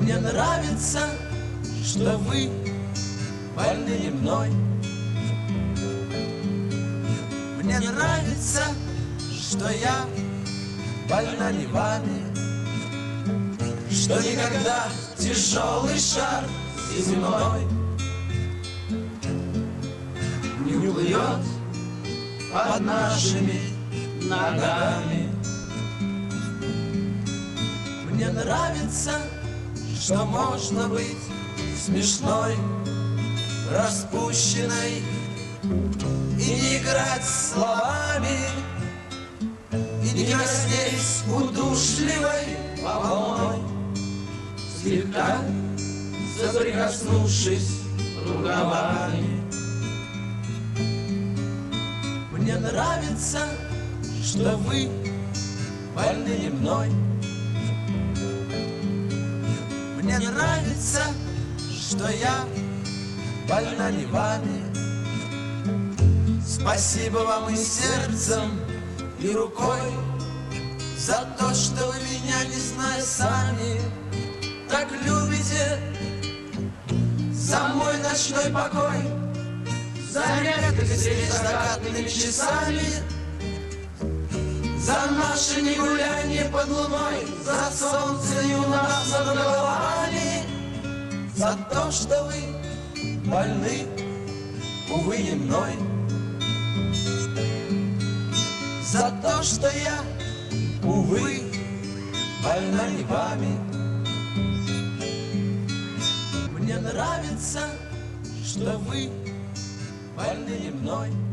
Мне нравится, что вы больны не мной. Мне нравится, что я больна не вами, что никогда тяжелый шар земной не уплывет под нашими ногами. Мне нравится, что можно быть смешной, распущенной и не играть словами, и не краснеть удушливой волной, слегка соприкоснувшись рукавами. Мне нравится, что вы больны не мной. Мне нравится, что я больна не вами. Спасибо вам и сердцем, и рукой за то, что вы меня, не зная сами, так любите, за мой ночной покой, за редких встреч закатными часами, за наши негулянье под луной, за солнце и у нас над головами, за то, что вы больны, увы, не мной, за то, что я, увы, больна не вами. Мне нравится, что вы больны не мной.